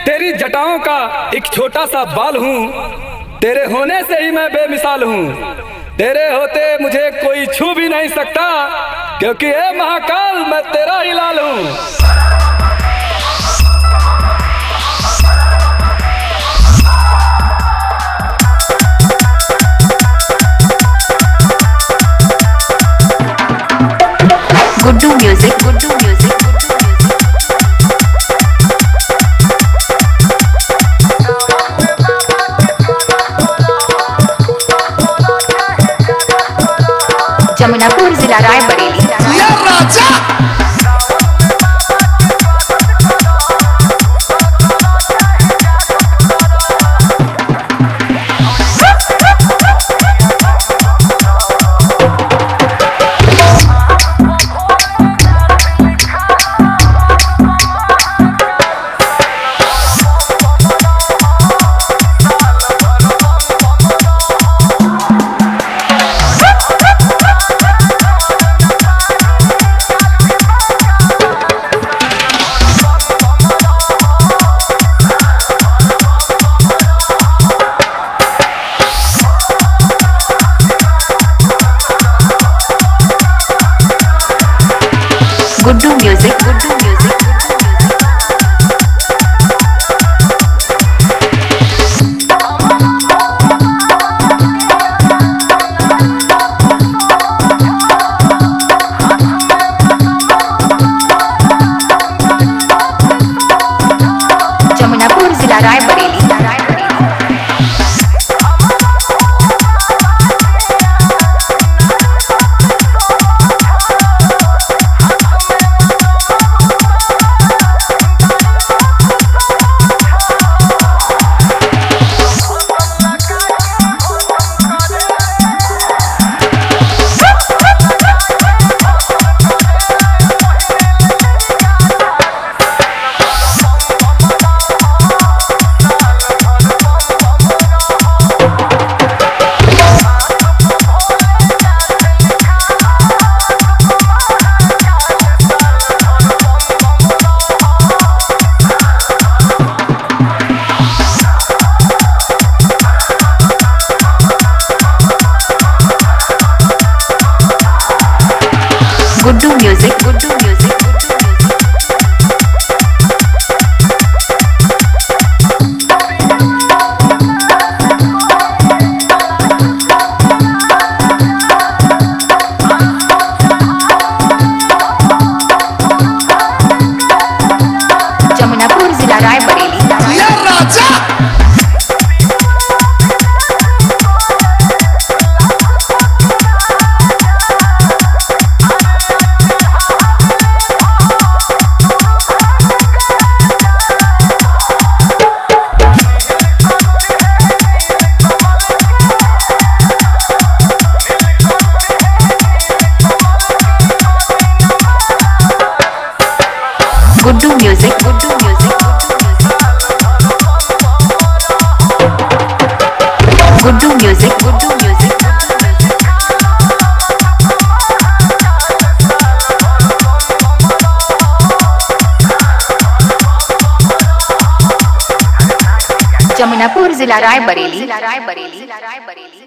तेरी जटाओं का एक छोटा सा बाल हूँ, तेरे होने से ही मैं बेमिसाल हूँ। तेरे होते मुझे कोई छू भी नहीं सकता, क्योंकि ए महाकाल मैं तेरा ही लाल हूँ। गुड्डू म्यूजिक, गुड्डू म्यूजिक, जमुनापुर जिला रायबरेली। गुड्डू म्यूजिक, गुड्डू म्यूजिक, जमुनापुर जिला रायबरेली। गुड्डू म्यूजिक, गुड्डू म्यूजिक, जमुनापुर जिला Raebareli. Guddu music, Guddu music, Guddu music, Guddu music, Jamunapur जिला रायबरेली।